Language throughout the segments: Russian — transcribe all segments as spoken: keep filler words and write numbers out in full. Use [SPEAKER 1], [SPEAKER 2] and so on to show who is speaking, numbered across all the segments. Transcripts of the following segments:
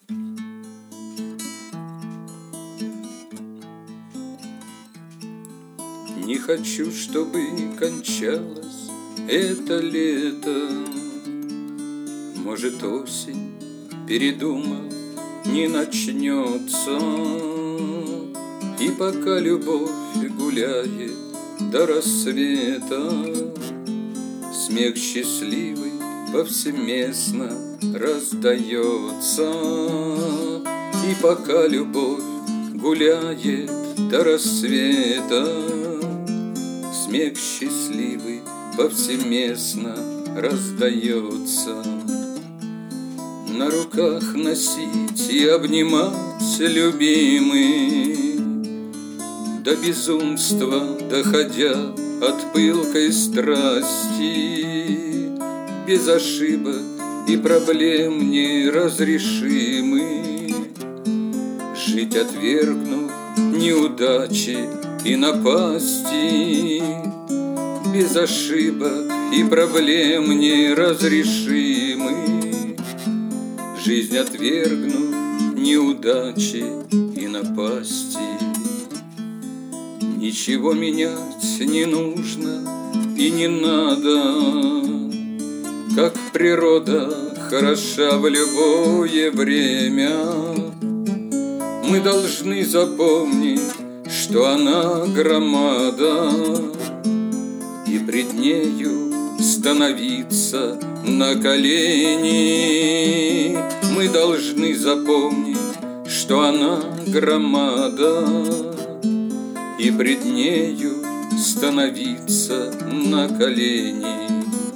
[SPEAKER 1] Не хочу, чтобы кончалось это лето. Может, осень, передумав, не начнется. И пока любовь гуляет до рассвета, смех счастливый повсеместно раздается. И пока любовь гуляет до рассвета, смех счастливый повсеместно раздается. На руках носить и обнимать любимый, до безумства доходя от пылкой страсти, без ошибок и проблем неразрешимы, жить отвергнув неудачи и напасти, без ошибок и проблем неразрешимы, жизнь отвергнув неудачи и напасти. Ничего менять не нужно и не надо, как природа хороша в любое время. Мы должны запомнить, что она громада, и пред нею становиться на колени. Мы должны запомнить, что она громада, и пред нею становиться на колени.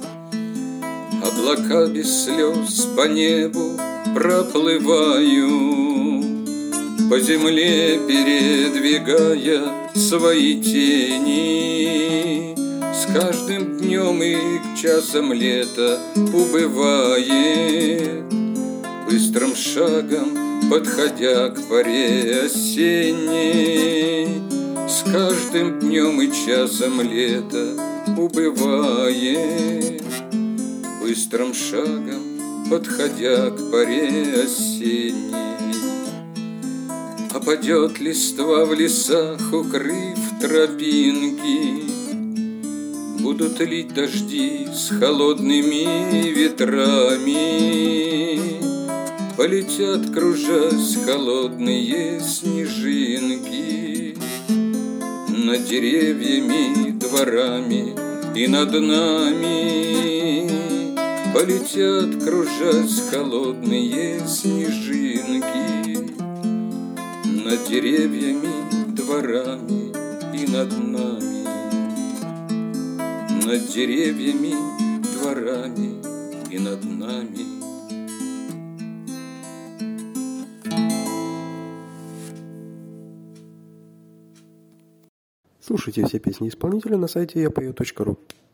[SPEAKER 1] Облака без слез по небу проплывают, по земле передвигая свои тени. С каждым днем и часом лето убывает, быстрым шагом подходя к поре осенней. С каждым днем и часом лето убывает, быстрым шагом подходя к поре осенней. Опадет листва в лесах, укрыв тропинки, будут лить дожди с холодными ветрами, полетят, кружась, холодные снежинки над деревьями, дворами и над нами. Полетят, кружась, холодные снежинки над деревьями, дворами и над нами. Над деревьями, дворами и над нами.
[SPEAKER 2] Слушайте все песни исполнителя на сайте я пою точка ру.